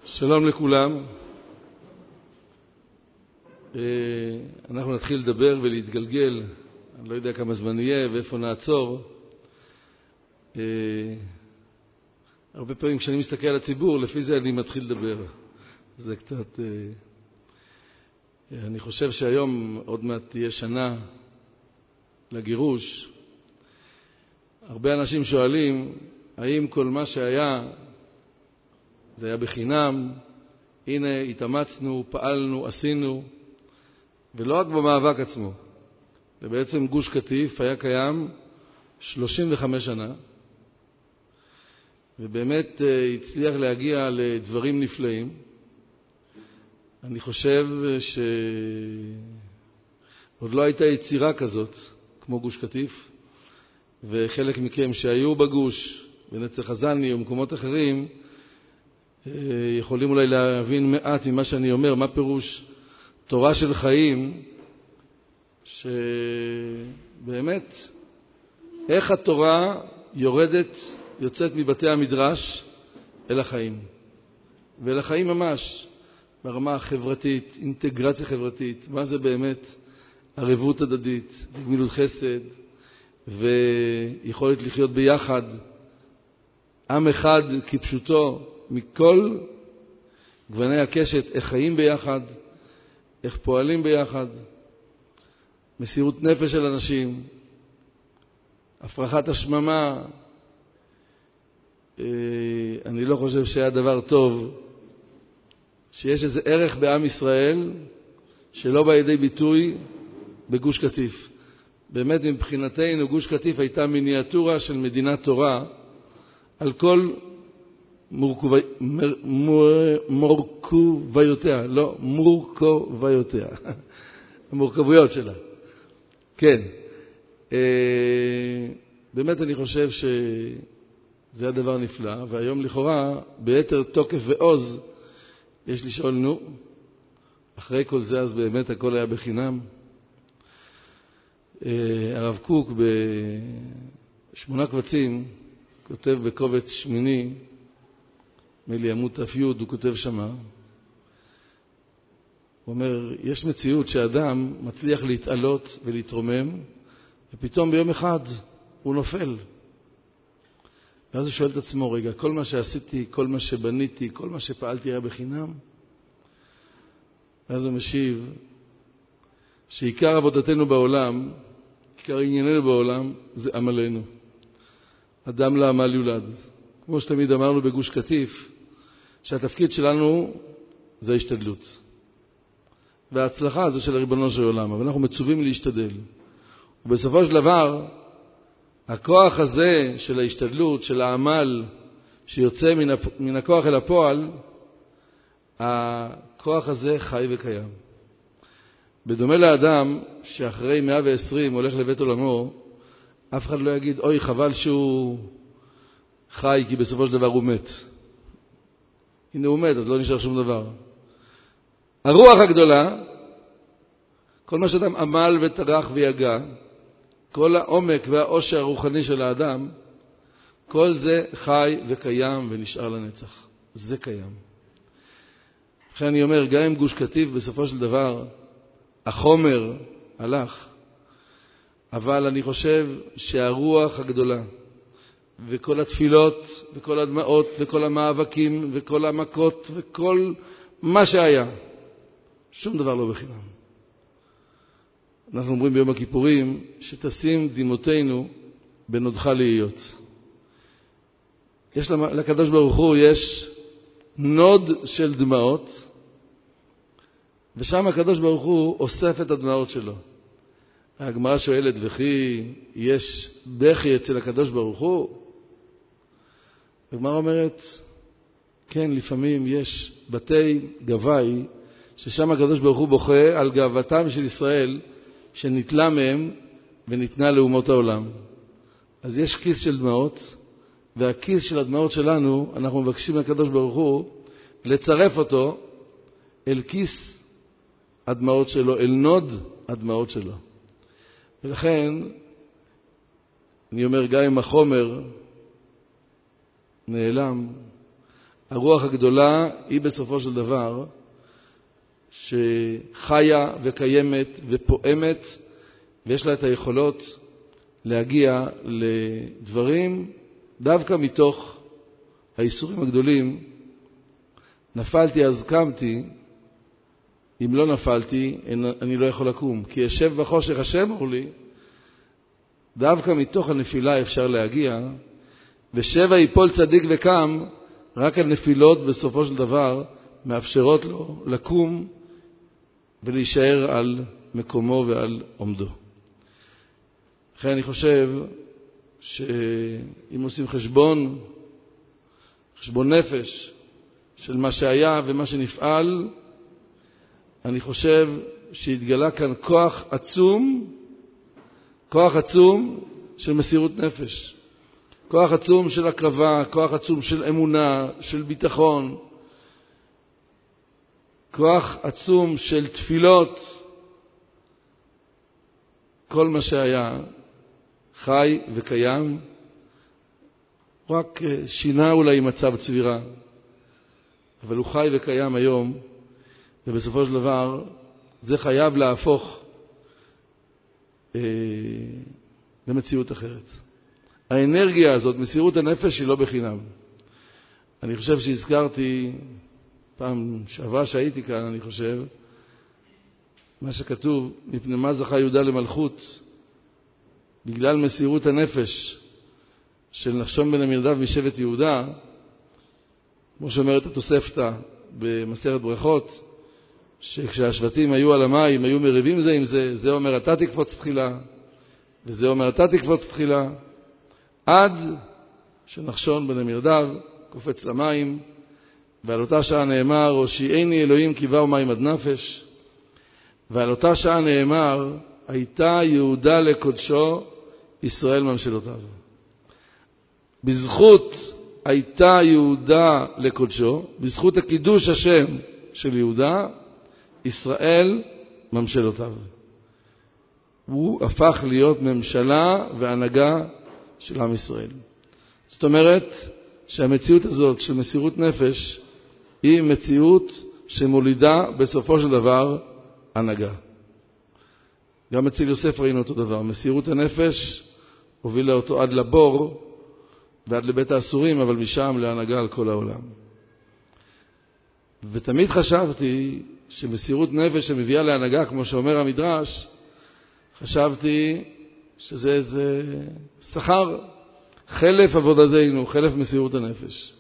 שלום לכולם. אנחנו נתחיל לדבר ולהתגלגל. אני לא יודע כמה זמן יהיה ואיפה נעצור. הרבה פעמים כשאני מסתכל על הציבור, לפי זה אני מתחיל לדבר. זה קצת... אני חושב שהיום עוד מעט תהיה שנה לגירוש. הרבה אנשים שואלים, האם כל מה שהיה, זה היה בחינם? הנה, התאמצנו, פעלנו, עשינו, ולא רק במאבק עצמו. ובעצם גוש קטיף היה קיים 35 שנה, ובאמת הצליח להגיע לדברים נפלאים. אני חושב שעוד לא הייתה יצירה כזאת כמו גוש קטיף, וחלק מכם שהיו בגוש, בנצר חזני ומקומות אחרים, יכולים אולי להבין מעט ממה שאני אומר, מה פירוש תורה של חיים, שבאמת איך התורה יוצאת מבתי המדרש אל החיים, ואל החיים ממש, ברמה החברתית, אינטגרציה חברתית, מה זה באמת ערבות הדדית, גמילות חסד, ויכולת לחיות ביחד, עם אחד כפשוטו, מכל גווני הקשת, איך חיים ביחד, איך פועלים ביחד, מסירות נפש של אנשים, הפרחת השממה. אני לא חושב שהיה דבר טוב שיש איזה ערך בעם ישראל שלא בא לידי ביטוי בגוש קטיף. באמת מבחינתנו גוש קטיף הייתה מיניאטורה של מדינת תורה על כל מורכבויותיה, לא מורכבויותיה, המורכבויות שלה. כן, באמת אני חושב שזה הדבר נפלא, והיום לכאורה ביתר תוקף ועוז יש לשאול, נו, אחרי כל זה אז באמת הכל היה בחינם. הרב קוק ב8 קבצים כותב בקובץ שמיני, מלי עמוד ת"י, הוא כותב שמה, הוא אומר, יש מציאות שאדם מצליח להתעלות ולהתרומם, ופתאום ביום אחד הוא נופל. ואז הוא שואל את עצמו, רגע, כל מה שעשיתי, כל מה שבניתי, כל מה שפעלתי היה בחינם? ואז הוא משיב, שעיקר עבודתנו בעולם, עיקר ענייננו בעולם, זה עמלנו. אדם לעמל יולד. כמו שתמיד אמרנו בגוש קטיף, שהתפקיד שלנו זה השתדלות. וההצלחה זה של הריבונו של עולם, אבל אנחנו מצווים להשתדל. ובסופו של דבר, הכוח הזה של ההשתדלות, של העמל, שיוצא מן הכוח אל הפועל, הכוח הזה חי וקיים. בדומה לאדם שאחרי 120 הולך לבית עולמו, אף אחד לא יגיד, אוי, חבל שהוא חי, כי בסופו של דבר הוא מת. הנה הוא מת, אז לא נשאר שום דבר. הרוח הגדולה, כל מה שאדם עמל וטרח ויגע, כל העומק והעושר הרוחני של האדם, כל זה חי וקיים ונשאר לנצח. זה קיים. לכן אני אומר, גם עם גוש קטיף בסופו של דבר, החומר הלך, אבל אני חושב שהרוח הגדולה, וכל התפילות, וכל הדמעות, וכל המאבקים, וכל המכות, וכל מה שהיה, שום דבר לא בחינם. אנחנו אומרים ביום הכיפורים, שתשים דמעותינו בנודך להיות. לקדוש ברוך הוא יש נוד של דמעות, ושם הקדוש ברוך הוא אוסף את הדמעות שלו. הגמרא שואלת, וכי יש בכי אצל הקדוש ברוך הוא? הגמרא אומרת, כן, לפעמים יש בתי גבאי, ששם הקדוש ברוך הוא בוכה על גאוותם של ישראל, שנטלה מהם וניתנה לאומות העולם. אז יש כיס של דמעות, והכיס של הדמעות שלנו, אנחנו מבקשים מהקדוש ברוך הוא לצרף אותו אל כיס הדמעות שלו, אל נוד הדמעות שלו. ולכן, אני אומר, גם אם החומר נעלם, הרוח הגדולה היא בסופו של דבר שחיה וקיימת ופועמת, ויש לה את היכולות להגיע לדברים דווקא מתוך האיסורים הגדולים. נפלתי אז קמתי, אם לא נפלתי אני לא יכול לקום, כי ישב בחושך השם אמרו לי. דווקא מתוך הנפילה אפשר להגיע, ושבע יפול צדיק וקם, רק הנפילות בסופו של דבר מאפשרות לו לקום ולהישאר על מקומו ועל עומדו. לכן אני חושב שאם עושים חשבון נפש של מה שהיה ומה שנפעל, אני חושב שהתגלה כאן כוח עצום של מסירות נפש, כוח עצום של הקרבה, כוח עצום של אמונה, של ביטחון, כוח עצום של תפילות. כל מה שהיה חי וקיים, רק שינה אולי מצב צבירה, אבל הוא חי וקיים היום, ובסופו של דבר זה חייב להפוך למציאות אחרת. האנרגיה הזאת, מסירות הנפש, היא לא בחינם. אני חושב שהזכרתי פעם שעברה שהייתי כאן, אני חושב, מה שכתוב, מפני מה זכה יהודה למלכות, בגלל מסירות הנפש של נחשון בן המרדף משבט יהודה, כמו שאומרת התוספתא במסכת ברכות, שכשהשבטים היו על המים, היו מריבים זה עם זה, זה אומר אתה תקפוץ תחילה, וזה אומר אתה תקפוץ תחילה, עד שנחשון בן המרדף קופץ למים, ועל אותה שעה נאמר, הושיעני אלוהים כי באו מים עד נפש, ועל אותה שעה נאמר, הייתה יהודה לקודשו, ישראל ממשלותיו. בזכות הייתה יהודה לקודשו, בזכות הקידוש השם של יהודה, ישראל ממשלותיו. הוא הפך להיות ממשלה והנהגה של עם ישראל. זאת אומרת שהמציאות הזאת של מסירות נפש היא מציאות שמולידה בסופו של דבר הנהגה. גם אצל יוסף ראינו אותו דבר. מסירות הנפש הובילה אותו עד לבור ועד לבית האסורים, אבל משם להנהגה על כל העולם. ותמיד חשבתי שמסירות נפש שמביאה להנהגה, כמו שאומר המדרש, חשבתי שזה איזה שכר, חלף עבודתנו, חלף מסירות הנפש.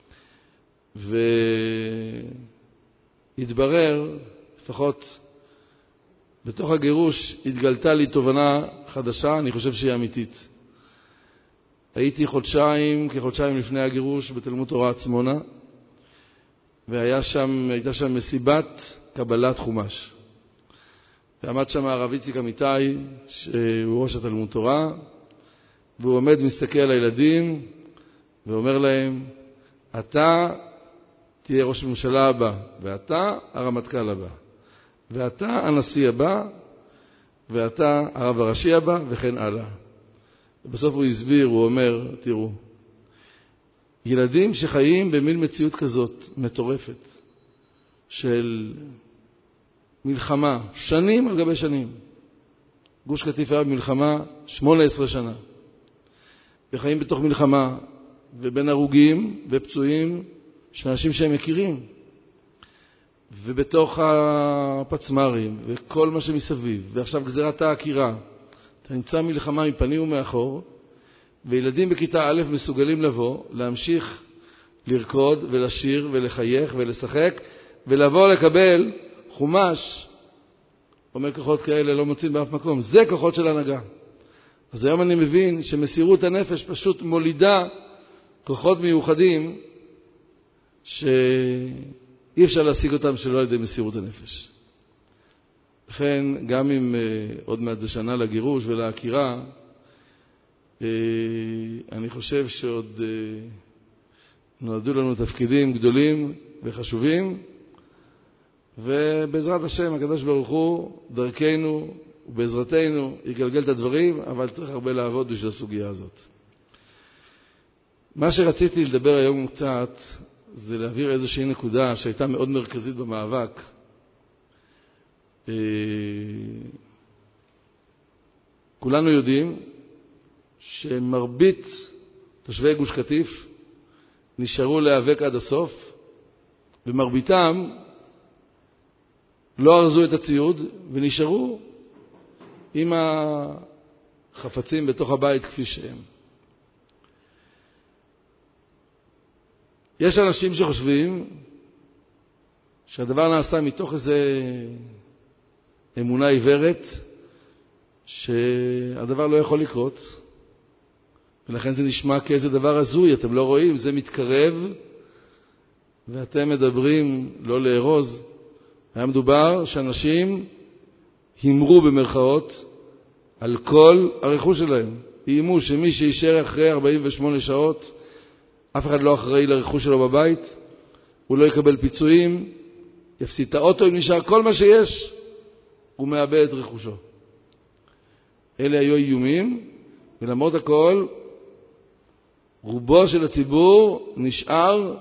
והתברר, לפחות בתוך הגירוש, התגלתה תובנה חדשה, אני חושב שהיא אמיתית. הייתי כחודשיים לפני הגירוש בתלמוד תורה עצמונה, והייתה שם מסיבת קבלת חומש. ועמד שם הרב איציק אמיתי, שהוא ראש התלמוד תורה, והוא עומד מסתכל על הילדים, ואומר להם, אתה תהיה ראש הממשלה הבא, ואתה הרמטכ"ל הבא, ואתה הנשיא הבא, ואתה הרב הראשי הבא, וכן הלאה. ובסוף הוא הסביר, הוא אומר, תראו, ילדים שחיים במין מציאות כזאת מטורפת, של מלחמה, שנים על גבי שנים. גוש קטיף היה במלחמה 18 שנה. וחיים בתוך מלחמה, ובין הרוגים ופצועים, של אנשים שהם מכירים. ובתוך הפצמרים, וכל מה שמסביב, ועכשיו גזירת העקירה. אתה נמצא מלחמה מפנים ומאחור, וילדים בכיתה א' מסוגלים לבוא, להמשיך לרקוד ולשיר ולחייך ולשחק, ולבוא לקבל חומש. אומר כוחות כאלה לא מוצאים באף מקום. זה כוחות של הנהגה. אז היום אני מבין שמסירות הנפש פשוט מולידה כוחות מיוחדים שאי אפשר להשיג אותם שלא על ידי מסירות הנפש. לכן גם אם עוד מעט זה שנה לגירוש ולהכירה, אני חושב שעוד נולדו לנו תפקידים גדולים וחשובים, ובעזרת השם הקדוש ברוך הוא דרכנו ובעזרתנו יגלגל את הדברים, אבל צריך הרבה לעבוד בשביל הסוגיה הזאת. מה שרציתי לדבר היום קצת זה להעביר איזושהי נקודה שהייתה מאוד מרכזית במאבק. כולנו יודעים שמרבית תושבי גוש קטיף נשארו להיאבק עד הסוף, ומרביתם לא ארזו את הציוד ונשארו עם החפצים בתוך הבית כפי שהם. יש אנשים שחושבים שהדבר נעשה מתוך איזו אמונה עיוורת שהדבר לא יכול לקרות, ולכן זה נשמע כאיזה דבר הזוי. אתם לא רואים, זה מתקרב ואתם מדברים לא לארוז. היה מדובר שאנשים הימרו במרכאות על כל הרכוש שלהם. איימו שמי שישאר אחרי 48 שעות, אף אחד לא אחראי לרכוש שלו בבית, הוא לא יקבל פיצויים, יפסיד את האוטו אם נשאר כל מה שיש, הוא מאבד את רכושו. אלה היו איומים, ולמרות הכל, רובו של הציבור נשאר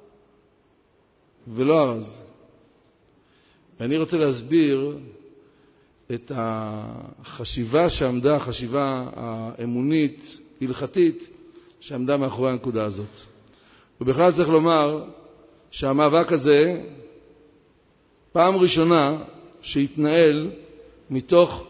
ולא ארז. ואני רוצה להסביר את החשיבה שעמדה, החשיבה האמונית, הלכתית, שעמדה מאחורי הנקודה הזאת. ובכלל צריך לומר שהמאבק הזה, פעם ראשונה שהתנהל מתוך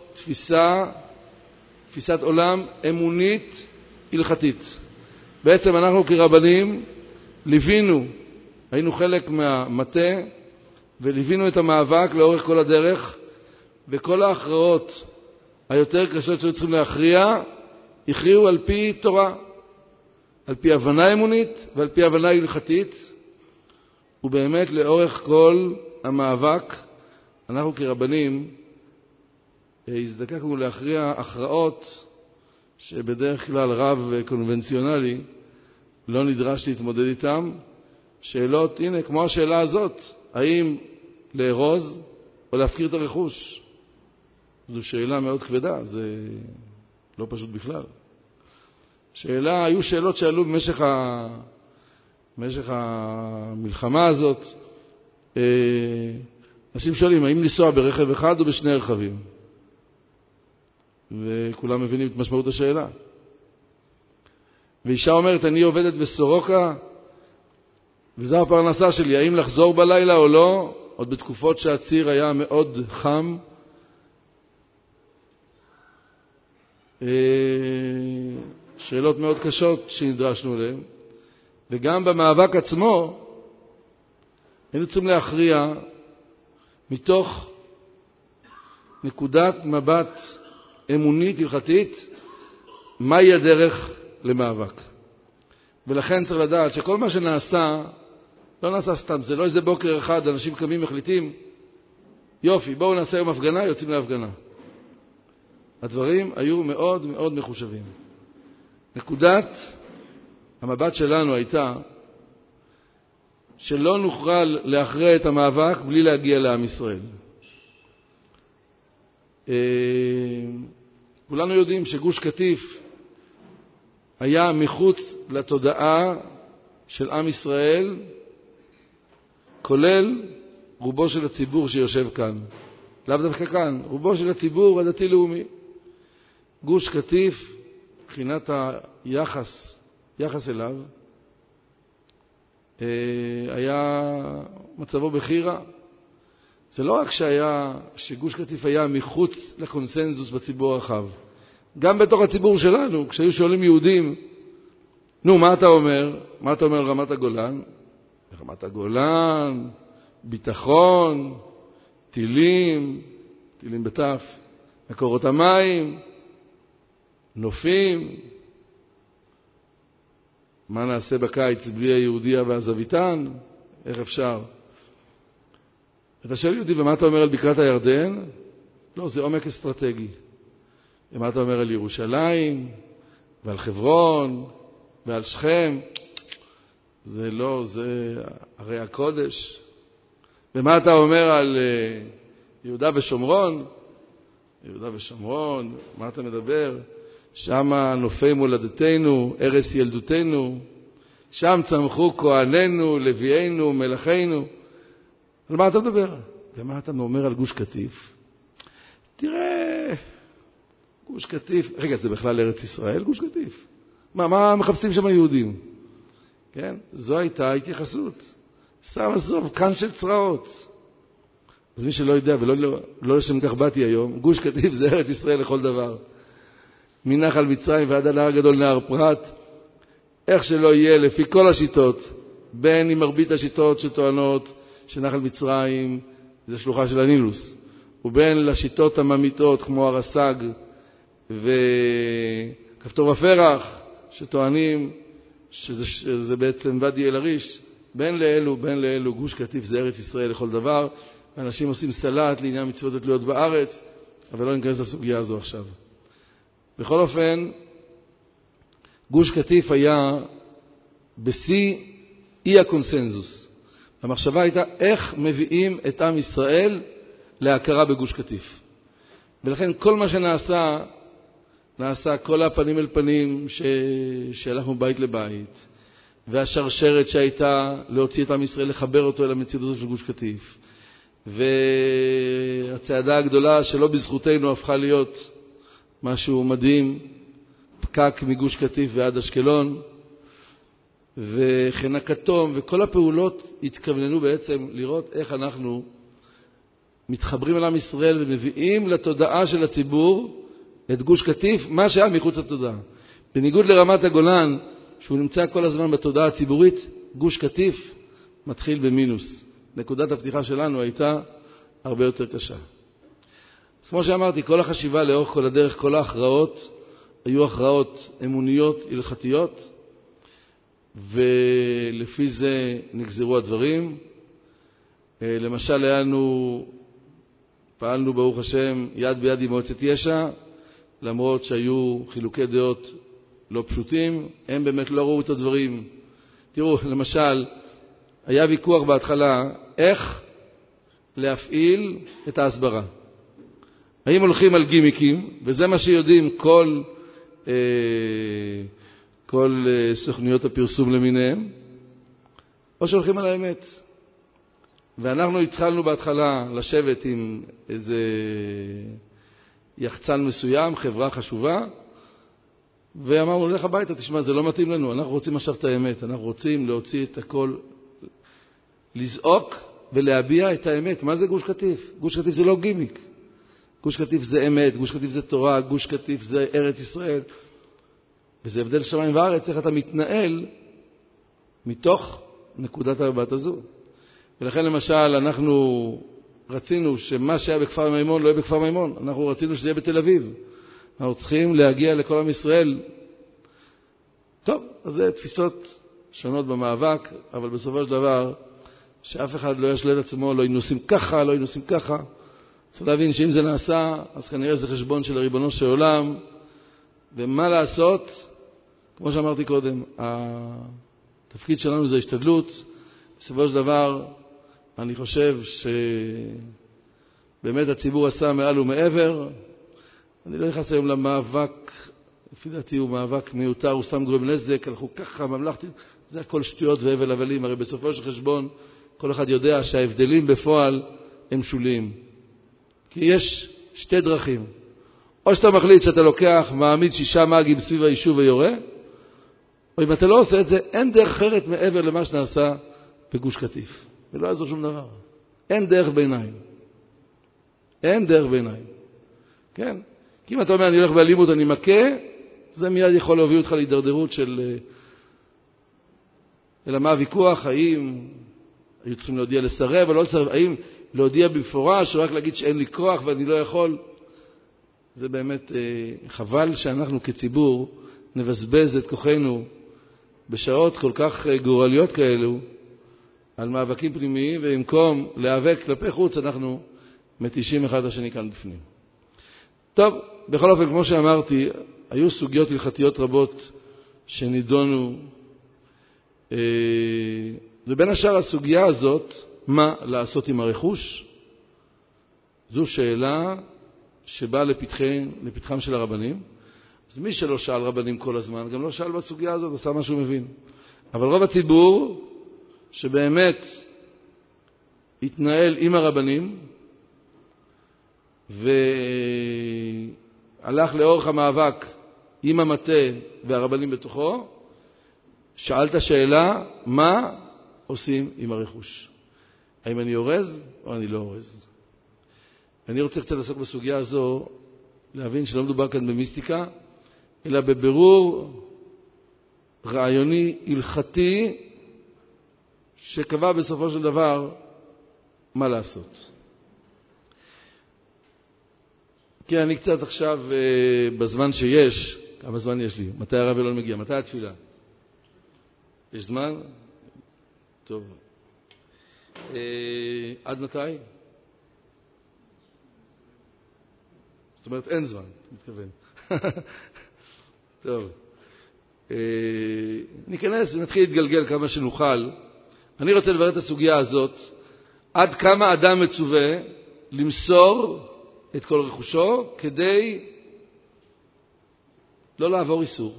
תפיסת עולם אמונית הלכתית. בעצם אנחנו כרבנים ליווינו, היינו חלק מהמטה, וליווינו את המאבק לאורך כל הדרך, וכל ההכרעות היותר קשות שהיו צריכים להכריע, הכריעו על פי תורה, על פי הבנה אמונית ועל פי הבנה הלכתית. ובאמת לאורך כל המאבק אנחנו כרבנים הזדקקנו להכריע הכרעות שבדרך כלל רב קונבנציונלי לא נדרש להתמודד איתם. שאלות, הנה, כמו השאלה הזאת, האם לארוז או להפקיר את הרכוש? זו שאלה מאוד כבדה, זה לא פשוט בכלל. היו שאלות שעלו במשך המלחמה הזאת. אנשים שואלים, האם לנסוע ברכב אחד או בשני רכבים? וכולם מבינים את משמעות השאלה. ואישה אומרת, אני עובדת בסורוקה, וזו הפרנסה שלי, האם לחזור בלילה או לא? עוד בתקופות שהציר היה מאוד חם. שאלות מאוד קשות שנדרשנו אליהן. וגם במאבק עצמו היינו צריכים להכריע מתוך נקודת מבט אמונית הלכתית מהי הדרך למאבק. ולכן צריך לדעת שכל מה שנעשה לא נעשה סתם. זה לא איזה בוקר אחד אנשים קמים מחליטים יופי בואו נעשה יום הפגנה, יוצאים להפגנה. הדברים היו מאוד מאוד מחושבים. נקודת המבט שלנו הייתה שלא נוכל להכריע את המאבק בלי להגיע לעם ישראל. כולנו יודעים שגוש קטיף היה מחוץ לתודעה של עם ישראל, כולל רובו של הציבור שיושב כאן. לאו דווקא כאן, רובו של הציבור הדתי-לאומי. גוש קטיף, מבחינת היחס אליו, היה מצבו בכי רע. זה לא רק שגוש קטיף היה מחוץ לקונסנזוס בציבור הרחב. גם בתוך הציבור שלנו, כשהיו שואלים יהודים, נו, מה אתה אומר? מה אתה אומר על רמת הגולן? רמת הגולן, ביטחון, טילים בתף, מקורות המים, נופים. מה נעשה בקיץ בלי היהודיה והזוויתן? איך אפשר? אתה שואל יהודי, ומה אתה אומר על בקעת הירדן? לא, זה עומק אסטרטגי. ומה אתה אומר על ירושלים, ועל חברון, ועל שכם? זה לא, זה הרי הקודש. ומה אתה אומר על יהודה ושומרון? יהודה ושומרון, מה אתה מדבר? שם נופי מולדתנו, ערש ילדותנו, שם צמחו כהנינו, לוויינו, מלאכינו. על מה אתה מדבר? ומה אתה אומר על גוש קטיף? תראה, גוש קטיף, רגע, זה בכלל ארץ ישראל, גוש קטיף. מה מחפשים שם היהודים? כן? זו הייתה ההתייחסות. סתם עזוב, כאן של צרעות. אז מי שלא יודע, ולא לשם כך באתי היום, גוש קטיף זה ארץ ישראל לכל דבר. מנחל מצרים ועד הנהר הגדול נהר פרת, איך שלא יהיה לפי כל השיטות, בין עם מרבית השיטות שטוענות שנחל מצרים זה שלוחה של הנילוס, ובין לשיטות הממיתות כמו הרס"ג וכפתור ופרח שטוענים שזה בעצם ואדי אל-עריש, בין לאלו גוש קטיף זה ארץ ישראל לכל דבר. אנשים עושים סלט לעניין מצוות התלויות בארץ, אבל לא ניכנס לסוגיה הזו עכשיו. בכל אופן, גוש קטיף היה בשיא אי הקונסנזוס. המחשבה הייתה איך מביאים את עם ישראל להכרה בגוש קטיף. ולכן כל מה נעשה כל הפנים אל פנים שהלכנו בית לבית, והשרשרת שהייתה להוציא את עם ישראל, לחבר אותו אל המציאות הזאת של גוש קטיף. והצעדה הגדולה שלא בזכותנו הפכה להיות משהו מדהים, פקק מגוש קטיף ועד אשקלון, וכן הכתום, וכל הפעולות התכווננו בעצם לראות איך אנחנו מתחברים אל עם ישראל ומביאים לתודעה של הציבור את גוש קטיף, מה שהיה מחוץ לתודעה. בניגוד לרמת הגולן, שהוא נמצא כל הזמן בתודעה הציבורית, גוש קטיף מתחיל במינוס. נקודת הפתיחה שלנו הייתה הרבה יותר קשה. אז כמו שאמרתי, כל החשיבה לאורך כל הדרך, כל ההכרעות, היו הכרעות אמוניות, הלכתיות, ולפי זה נגזרו הדברים. למשל, פעלנו ברוך השם יד ביד עם מועצת יש"ע, למרות שהיו חילוקי דעות לא פשוטים, הם באמת לא ראו את הדברים. תראו, למשל, היה ויכוח בהתחלה איך להפעיל את ההסברה. האם הולכים על גימיקים, וזה מה שיודעים כל סוכנויות הפרסום למיניהם, או שהולכים על האמת. ואנחנו התחלנו בהתחלה לשבת עם איזה יחצן מסוים, חברה חשובה, ואמרנו, לך הביתה, תשמע, זה לא מתאים לנו, אנחנו רוצים עכשיו את האמת, אנחנו רוצים להוציא את הכל, לזעוק ולהביע את האמת. מה זה גוש קטיף? גוש קטיף זה לא גימיק. גוש קטיף זה אמת, גוש קטיף זה תורה, גוש קטיף זה ארץ ישראל. וזה הבדל שמיים וארץ, איך אתה מתנהל מתוך נקודת המבט הזו. ולכן למשל אנחנו רצינו שמה שהיה בכפר מימון לא יהיה בכפר מימון, אנחנו רצינו שזה יהיה בתל אביב. אנחנו צריכים להגיע לכל עם ישראל. טוב, אז זה תפיסות שונות במאבק, אבל בסופו של דבר שאף אחד לא ישלה את עצמו, לא ינוסים ככה, לא ינוסים ככה. צריך להבין שאם זה נעשה, אז כנראה זה חשבון של ריבונו של עולם. ומה לעשות? כמו שאמרתי קודם, התפקיד שלנו זה השתדלות. בסופו של דבר, אני חושב שבאמת הציבור עשה מעל ומעבר. אני לא נכנס היום למאבק, לפי דעתי הוא מאבק מיותר, הוא סתם גורם נזק, הלכו ככה ממלכתית, זה הכל שטויות והבל הבלים. הרי בסופו של חשבון, כל אחד יודע שההבדלים בפועל הם שוליים. כי יש שתי דרכים. או שאתה מחליט שאתה לוקח, מעמיד 6 מאגים סביב היישוב ויורה, או אם אתה לא עושה את זה, אין דרך אחרת מעבר למה שנעשה בגוש קטיף. ולא יעזור שום דבר. אין דרך ביניים. אין דרך ביניים. כן? כי אם אתה אומר, אני הולך באלימות, אני מכה, זה מיד יכול להוביל אותך להידרדרות של... אלא מה הוויכוח? האם היו צריכים להודיע לסרב או לא לסרב? האם להודיע במפורש או רק להגיד שאין לי כוח ואני לא יכול? זה באמת חבל שאנחנו כציבור נבזבז את כוחנו בשעות כל כך גורליות כאלו על מאבקים פנימיים, ובמקום להיאבק כלפי חוץ אנחנו מתישים אחד השני כאן בפנים. טוב, בכל אופן, כמו שאמרתי, היו סוגיות הלכתיות רבות שנידונו, ובין השאר הסוגיה הזאת, מה לעשות עם הרכוש, זו שאלה שבאה לפתחם של הרבנים. אז מי שלא שאל רבנים כל הזמן, גם לא שאל בסוגיה הזאת, עשה מה שהוא מבין. אבל רוב הציבור שבאמת התנהל עם הרבנים והלך לאורך המאבק עם המטה והרבנים בתוכו, שאלת שאלה, מה עושים עם הרכוש? האם אני אורז או אני לא אורז? אני רוצה קצת לעסוק בסוגיה הזו, להבין שלא מדובר כאן במיסטיקה, אלא בבירור רעיוני הלכתי שקבע בסופו של דבר מה לעשות. כן, אני קצת עכשיו בזמן שיש, כמה זמן יש לי? מתי הרב אלון מגיע? מתי התפילה? יש זמן? טוב. עד מתי? זאת אומרת, אין זמן, מתכוון. טוב. ניכנס ונתחיל להתגלגל כמה שנוכל. אני רוצה לברר את הסוגיה הזאת, עד כמה אדם מצווה למסור את כל רכושו כדי לא לעבור איסור.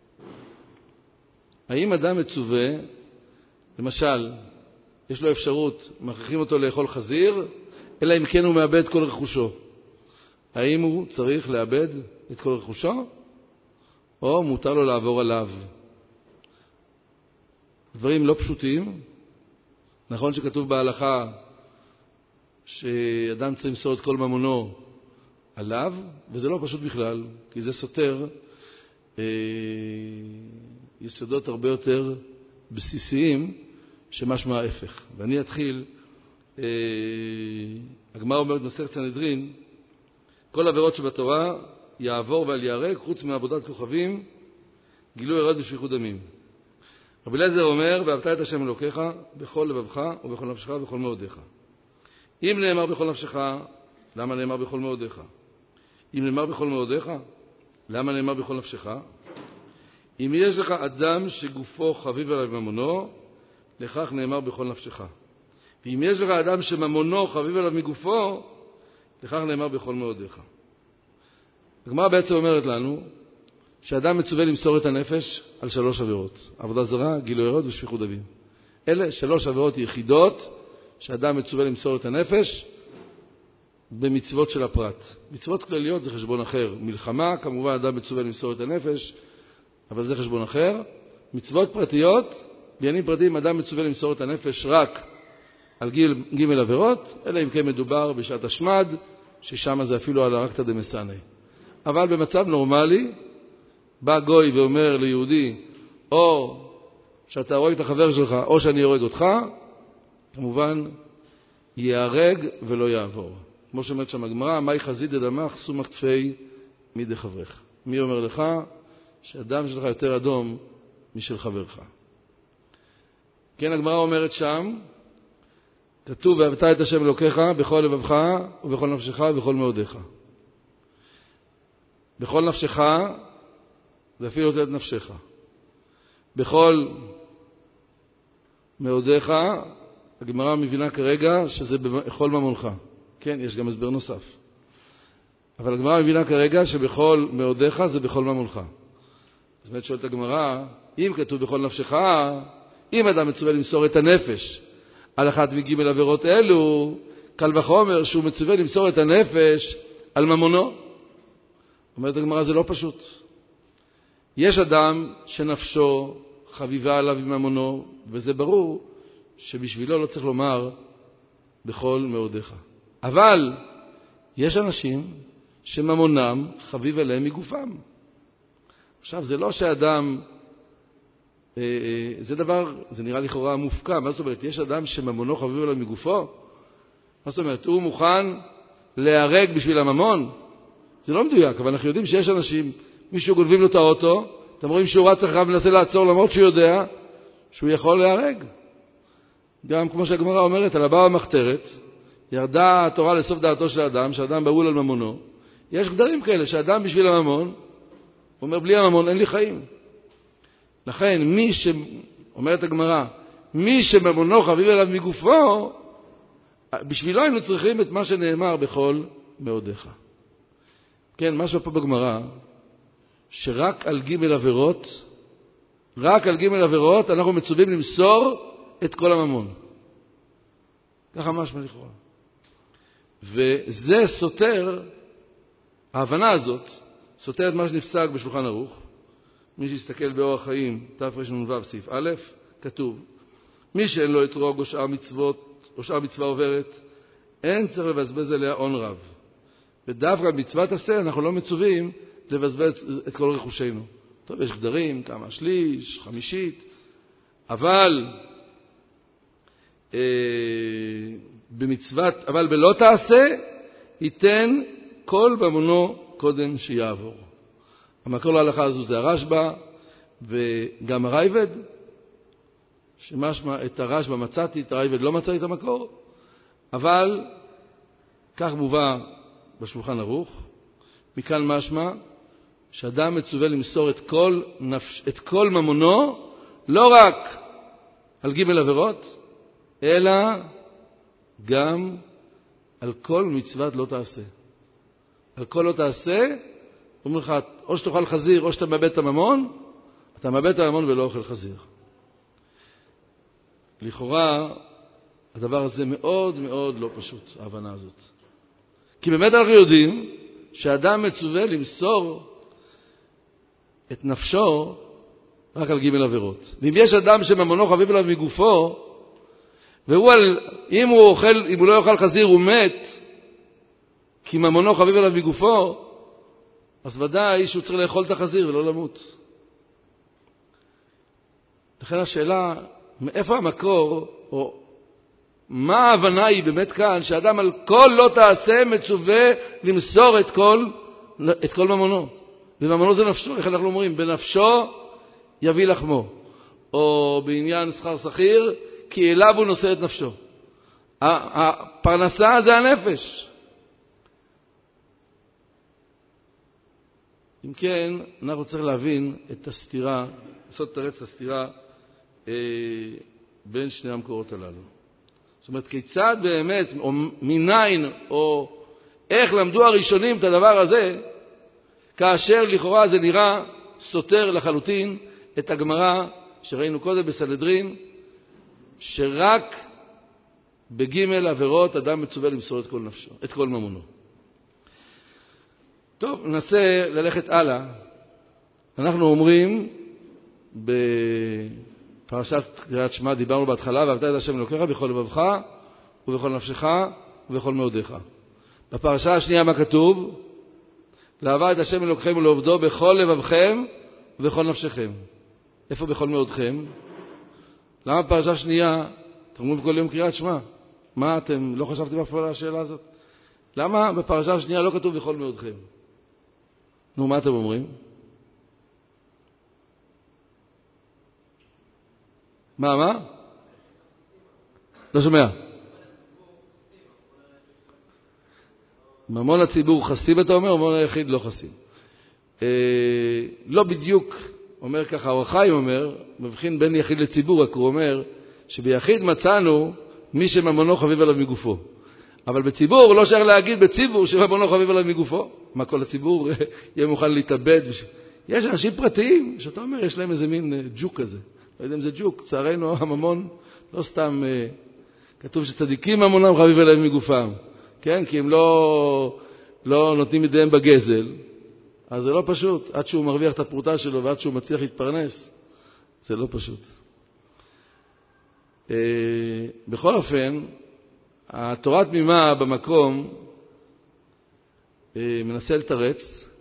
האם אדם מצווה, למשל, יש לו אפשרות, מכריחים אותו לאכול חזיר, אלא אם כן הוא מאבד כל רכושו. האם הוא צריך לאבד את כל רכושו, או מותר לו לעבור עליו? דברים לא פשוטים. נכון שכתוב בהלכה שאדם צריך למסור את כל ממונו עליו, וזה לא פשוט בכלל, כי זה סותר יסודות הרבה יותר בסיסיים שמשמע ההפך. ואני אתחיל, הגמרא אומרת במסכת סנהדרין, כל עבירות שבתורה יעבור ואל ייהרג, חוץ מעבודת כוכבים, גילוי עריות ושפיכות דמים. רבי אליעזר אומר, ואהבת את השם אלוקיך בכל לבבך ובכל נפשך ובכל מאודיך. אם נאמר בכל נפשך, למה נאמר בכל מאודיך? אם נאמר בכל מאודיך, למה נאמר בכל נפשך? אם יש לך אדם שגופו חביב עליו ממונו, לכך נאמר בכל נפשך. ואם יש לך אדם שממונו חביב עליו מגופו, לכך נאמר בכל מאודיך. הגמרא בעצם אומרת לנו שאדם מצווה למסור את הנפש על 3 עבירות: עבודה זרה, גילוי עריות ושפיכות דמים. אלה 3 עבירות יחידות שאדם מצווה למסור את הנפש במצוות של הפרט. מצוות כלליות זה חשבון אחר. מלחמה, כמובן אדם מצווה למסור את הנפש, אבל זה חשבון אחר. מצוות פרטיות, בעניינים פרטיים אדם מצווה למסור את הנפש רק על ג' עבירות, אלא אם כן מדובר בשעת השמד, ששם זה אפילו על הרקתא דמסנא. אבל במצב נורמלי, בא גוי ואומר ליהודי, או שאתה הורג את החבר שלך, או שאני הורג אותך, כמובן ייהרג ולא יעבור. כמו שאומרת שם הגמרא, מאי חזית דדמך סומך תפי מידי חברך. מי אומר לך שהדם שלך יותר אדום משל חברך? כן, הגמרא אומרת שם, כתוב, ואהבת את השם אלוקיך בכל לבבך ובכל נפשך ובכל מאודיך. בכל נפשך, זה אפילו יותר את נפשך. בכל מאודיך, הגמרא מבינה כרגע שזה בכל ממונך. כן, יש גם הסבר נוסף. אבל הגמרא מבינה כרגע שבכל מאודיך זה בכל ממונך. זאת אומרת, שואלת הגמרא, אם כתוב בכל נפשך, אם אדם מצווה למסור את הנפש על אחת מג' עבירות אלו, קל וחומר שהוא מצווה למסור את הנפש על ממונו. אומרת הגמרא, זה לא פשוט. יש אדם שנפשו חביבה עליו עם ממונו, וזה ברור שבשבילו לא צריך לומר בכל מאודיך. אבל יש אנשים שממונם חביב עליהם מגופם. עכשיו, זה לא שאדם, זה דבר, זה נראה לכאורה מופקע. מה זאת אומרת? יש אדם שממונו חביב עליו מגופו? מה זאת אומרת? הוא מוכן להיהרג בשביל הממון? זה לא מדויק, אבל אנחנו יודעים שיש אנשים, מישהו גונבים לו את האוטו, אתם רואים שהוא רץ אחריו ומנסה לעצור, למרות שהוא יודע שהוא יכול להיהרג. גם כמו שהגמרא אומרת, על הבא המחתרת, ירדה התורה לסוף דעתו של האדם, שהאדם בהול על ממונו. יש גדרים כאלה, שהאדם בשביל הממון, הוא אומר, בלי הממון אין לי חיים. לכן, אומרת הגמרא, מי שממונו חביב עליו מגופו, בשבילו היינו צריכים את מה שנאמר בכל מאודיך. כן, משהו פה בגמרא, שרק על ג' עבירות רק על ג' עבירות אנחנו מצווים למסור את כל הממון. ככה משמע לכאורה. וזה סותר, ההבנה הזאת סותר את מה שנפסק בשולחן ערוך. מי שיסתכל באורח חיים, תרנ"ו סעיף א', כתוב, מי שאין לו אתרוג או שאר מצוות, או שאר מצווה עוברת, אין צריך לבזבז עליה הון רב. ודווקא מצוות עשה אנחנו לא מצווים לבזבז את כל רכושנו. טוב, יש גדרים, כמה שליש, חמישית, אבל אבל בלא תעשה, ייתן כל ממונו קודם שיעבור. המקור להלכה הזו זה הרשב"א וגם הרייבד, שמשמע את הרשב"א מצאתי, את הרייבד לא מצאתי את המקור, אבל כך מובא בשולחן ערוך. מכאן משמע שאדם מצווה למסור את כל ממונו, לא רק על ג' עבירות, אלא גם על כל מצוות לא תעשה. על כל לא תעשה, אומר לך, או שתאכל חזיר או שאתה מאבד את הממון, אתה מאבד את הממון ולא אוכל חזיר. לכאורה, הדבר הזה מאוד מאוד לא פשוט, ההבנה הזאת. כי באמת אנחנו יודעים שאדם מצווה למסור את נפשו רק על ג' עבירות. ואם יש אדם שממונו חביב עליו מגופו, אם הוא לא יאכל חזיר הוא מת, כי ממונו חביב עליו מגופו, אז ודאי שהוא צריך לאכול את החזיר ולא למות. לכן השאלה, מאיפה המקור, או מה ההבנה היא באמת כאן, שאדם על כל לא תעשה מצווה למסור את כל ממונו. וממונו זה נפשו, איך אנחנו אומרים? בנפשו יביא לחמו. או בעניין שכר שכיר, כי אליו הוא נושא את נפשו. הפרנסה זה הנפש. אם כן, אנחנו צריך להבין את הסתירה, לעשות תרץ את הסתירה בין שני המקורות הללו. זאת אומרת, כיצד באמת, או מניין, או איך למדו הראשונים את הדבר הזה, כאשר לכאורה זה נראה סותר לחלוטין את הגמרא שראינו קודם בסנהדרין, שרק בג' עבירות אדם מצווה למסור את כל ממונו. טוב, ננסה ללכת הלאה. אנחנו אומרים בפרשת קריאת שמע, דיברנו בהתחלה, ואהבת את השם אלוקיך בכל לבבך ובכל נפשך ובכל מאודיך. בפרשה השנייה מה כתוב? לאהבת את השם אלוקיכם ולעובדו בכל לבבכם ובכל נפשכם. איפה בכל מאודכם? למה בפרשה שנייה אתם אומרים בכל יום קריאת שמע? מה אתם לא חשבתם אף פעם על השאלה הזאת? למה בפרשה השנייה לא כתוב בכל מאודכם? נו, מה אתם אומרים? מה? לא שומע. ממון הציבור חסים אתה אומר, ממון היחיד לא חסים. לא בדיוק אומר ככה, אור החיים אומר, מבחין בין יחיד לציבור, רק הוא אומר שביחיד מצאנו מי שממונו חביב עליו מגופו. אבל בציבור לא שייך להגיד בציבור שממונו חביב עליו מגופו. מה כל הציבור יהיה מוכן להתאבד? יש אנשים פרטיים שאתה אומר יש להם איזה מין ג'וק כזה. לא יודע אם זה ג'וק, צערנו הממון לא סתם כתוב שצדיקים ממונם חביב עליהם מגופם. כן? כי הם לא נותנים ידיהם בגזל. אז זה לא פשוט. עד שהוא מרוויח את הפרוטה שלו ועד שהוא מצליח להתפרנס, זה לא פשוט. בכל אופן, התורה תמימה במקום מנסה לתרץ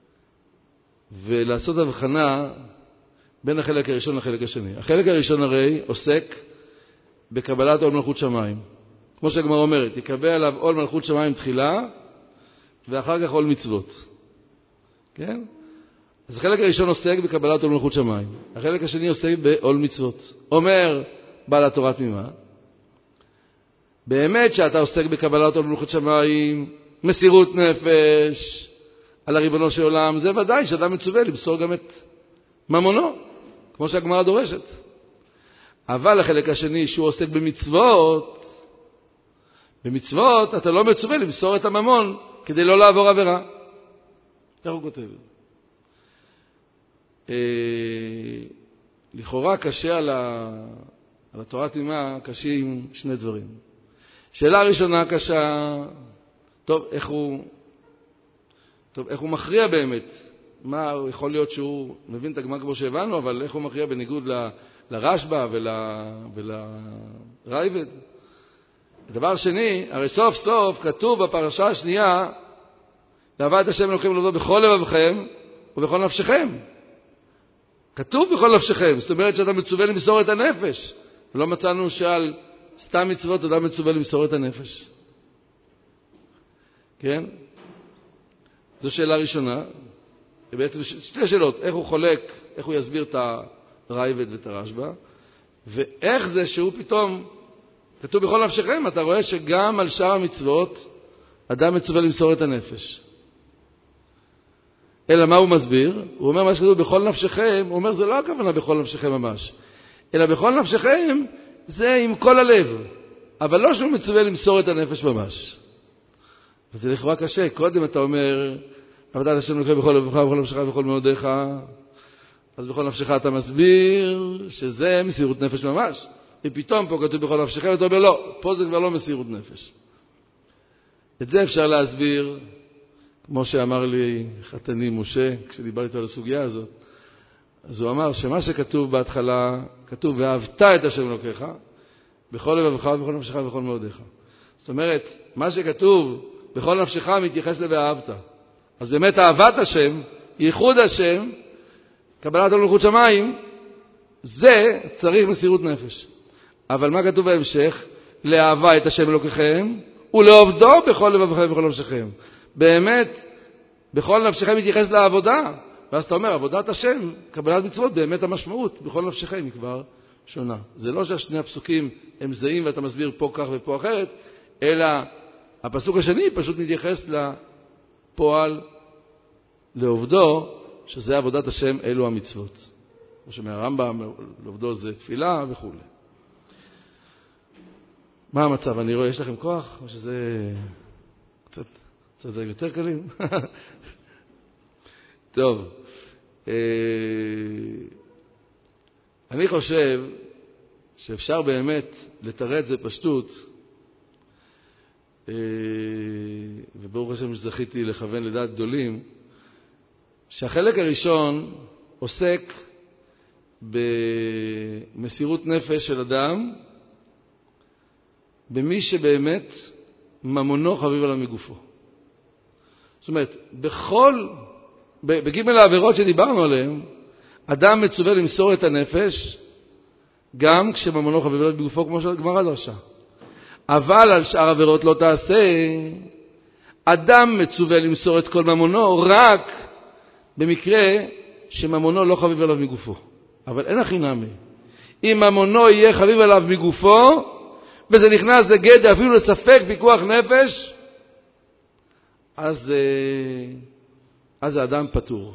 ולעשות הבחנה בין החלק הראשון לחלק השני. החלק הראשון הרי עוסק בקבלת עול מלכות שמיים. כמו שהגמרא אומרת, יקבל עליו עול מלכות שמיים תחילה ואחר כך עול מצוות. כן? אז החלק הראשון עוסק בקבלת עול מלכות שמיים. החלק השני עוסק בעול מצוות. אומר בעל התורה תמימה, באמת שאתה עוסק בקבלת עול מלכות שמיים, מסירות נפש על הריבונו של עולם, זה ודאי שאדם מצווה למסור גם את ממונו, כמו שהגמרא דורשת. אבל החלק השני שהוא עוסק במצוות אתה לא מצווה למסור את הממון כדי לא לעבור עבירה. איך הוא כותב? לכאורה קשה על התורה תמימה, קשים שני דברים. שאלה ראשונה קשה, איך הוא מכריע באמת? מה, יכול להיות שהוא מבין את הגמרא כמו שהבנו, אבל איך הוא מכריע בניגוד לרשב"א ולרייבד? דבר שני, הרי סוף סוף כתוב בפרשה השנייה, ואהבת את השם אלוהיכם לעבדו בכל לבבכם ובכל נפשכם. כתוב בכל נפשכם, זאת אומרת שאתה מצווה למסור את הנפש. ולא מצאנו שעל סתם מצוות אדם מצווה למסור את הנפש. כן? זו שאלה ראשונה. בעצם שתי שאלות, איך הוא חולק, איך הוא יסביר את הרייבד ואת הרשב"א, ואיך זה שהוא פתאום, כתוב בכל נפשכם, אתה רואה שגם על שאר המצוות אדם מצווה למסור את הנפש. אלא מה הוא מסביר? הוא אומר מה שכתוב בכל נפשכם, הוא אומר זה לא הכוונה בכל נפשכם ממש, אלא בכל נפשכם זה עם כל הלב, אבל לא שהוא מצווה למסור את הנפש ממש. וזה לכאורה קשה, קודם אתה אומר, עבודת השם אלוהיכם בכל לבבך ובכל נפשך ובכל מאודיך, אז בכל נפשך אתה מסביר שזה מסירות נפש ממש. ופתאום פה כתוב בכל נפשך, ואתה אומר לא, פה זה כבר לא מסירות נפש. את זה אפשר להסביר, כמו שאמר לי חתני משה, כשדיברתי על הסוגיה הזאת. אז הוא אמר שמה שכתוב בהתחלה, כתוב ואהבת את השם אלוהיך בכל לבבך ובכל נפשך ובכל מאודיך. זאת אומרת, מה שכתוב בכל נפשך מתייחס ל"ואהבת". אז באמת אהבת השם, ייחוד השם, קבלת מלכות שמיים, זה צריך מסירות נפש. אבל מה כתוב בהמשך? לאהבה את השם אלוקיכם ולעובדו בכל לבבכם ובכל נפשכם. באמת, בכל נפשכם מתייחס לעבודה. ואז אתה אומר, עבודת השם, קבלת מצוות, באמת המשמעות, בכל נפשכם היא כבר שונה. זה לא שהשני הפסוקים הם זהים ואתה מסביר פה כך ופה אחרת, אלא הפסוק השני פשוט מתייחס לפועל, לעובדו, שזה עבודת השם, אלו המצוות. כמו שמהרמב"ם, לעובדו זה תפילה וכו'. מה המצב? אני רואה, יש לכם כוח? או שזה קצת יותר קלים? טוב. אני חושב שאפשר באמת לתרץ זה פשטות, וברוך השם שזכיתי לכוון לדעת גדולים, שהחלק הראשון עוסק במסירות נפש של אדם, במי שבאמת ממונו חביב עליו מגופו. זאת אומרת, בג' העבירות שדיברנו עליהן, אדם מצווה למסור את הנפש, גם כשממונו חביב עליו מגופו, כמו שהגמרא דרשה. אבל על שאר עבירות לא תעשה. אדם מצווה למסור את כל ממונו, רק במקרה שממונו לא חביב עליו מגופו. אבל אין הכי נמי. אם ממונו יהיה חביב עליו מגופו, וזה נכנס לגדר אפילו לספק פיקוח נפש, אז האדם פטור.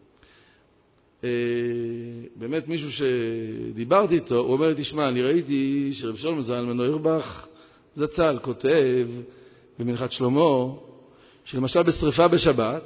באמת מישהו שדיברתי איתו, הוא אומר, תשמע, אני ראיתי שרב שלמה זלמן אוירבך זצ"ל כותב במנחת שלמה, שלמשל בשריפה בשבת,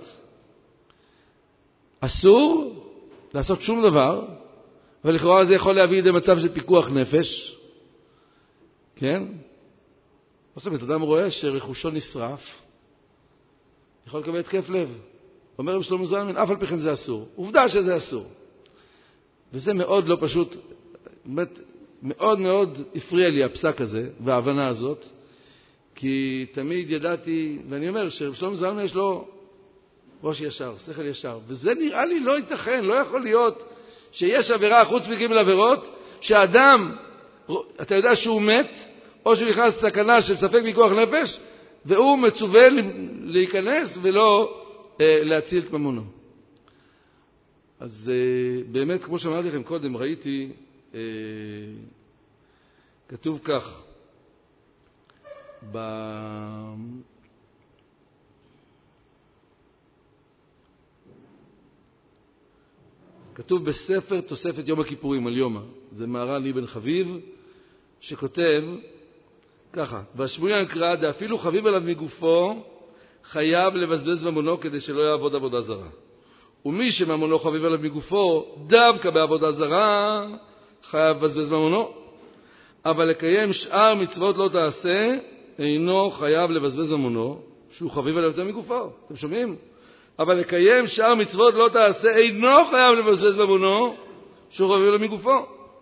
אסור לעשות שום דבר, אבל לכאורה זה יכול להביא לידי מצב של פיקוח נפש. כן? זאת אומרת, אדם רואה שרכושו נשרף, יכול לקבל התקף לב. אומר רב שלמה זלמן, אף על פי כן זה אסור. עובדה שזה אסור. וזה מאוד לא פשוט, באמת, מאוד מאוד הפריע לי הפסק הזה, וההבנה הזאת, כי תמיד ידעתי, ואני אומר שרב שלמה זלמן יש לו ראש ישר, שכל ישר, וזה נראה לי לא ייתכן, לא יכול להיות שיש עבירה חוץ מג' עבירות, שאדם, אתה יודע שהוא מת, או שהוא נכנס לסכנה של ספק פיקוח נפש, והוא מצווה להיכנס ולא להציל את ממונו. אז באמת, כמו שאמרתי לכם קודם, ראיתי, כתוב כך, כתוב בספר תוספת יום הכיפורים על יומא, זה מהר"ן אבן חביב, שכותב ככה, והשמואל יקרא, דאפילו חביב עליו מגופו, חייב לבזבז ממונו כדי שלא יעבוד עבודה זרה. ומי שממונו חביב עליו מגופו, דווקא בעבודה זרה, חייב לבזבז ממונו. אבל לקיים שאר מצוות לא תעשה, אינו חייב לבזבז ממונו, שהוא חביב עליו יותר מגופו. אתם שומעים? אבל לקיים שאר מצוות לא תעשה, אינו חייב לבזבז ממונו, שהוא חביב עליו מגופו.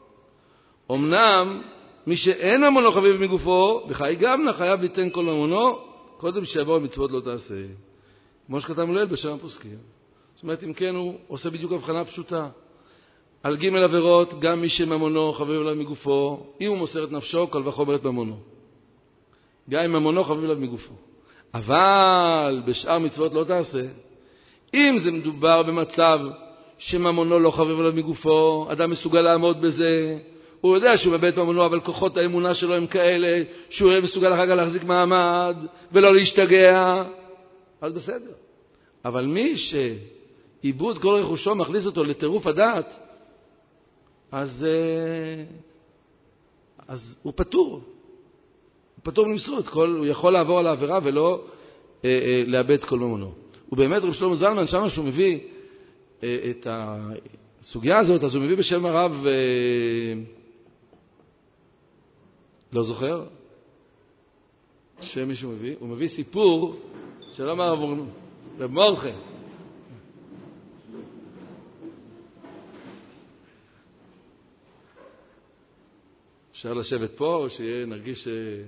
אמנם, מי שאין ממונו חביב מגופו, בחי גם חייב ליתן כל ממונו, קודם שיבוא מצוות לא תעשה. כמו שכתבנו ליל בשם הפוסקים. זאת אומרת, אם כן, הוא עושה בדיוק הבחנה פשוטה. על ג' עבירות, גם מי שממונו חביב עליו מגופו, אם הוא מוסר את נפשו, קל וחומר את ממונו. גם אם ממונו חביב עליו מגופו. אבל בשאר מצוות לא תעשה. אם זה מדובר במצב שממונו לא חביב עליו מגופו, אדם מסוגל לעמוד בזה, הוא יודע שהוא מבית ממונו, אבל כוחות האמונה שלו הם כאלה, שהוא יהיה מסוגל אחר כך להחזיק מעמד, ולא להשתגע, אז בסדר. אבל מי שאיבוד כל רכושו מכניס אותו לטירוף הדעת, אז הוא פטור. הוא פטור ממשרות. הוא יכול לעבור על העבירה ולא לאבד כל ממונו. ובאמת רב שלמה זלמן, שם שהוא מביא את הסוגיה הזאת, אז הוא מביא בשם הרב, לא זוכר, שמישהו מביא, הוא מביא סיפור של אמר רב מרדכי. אפשר לשבת פה או שנרגיש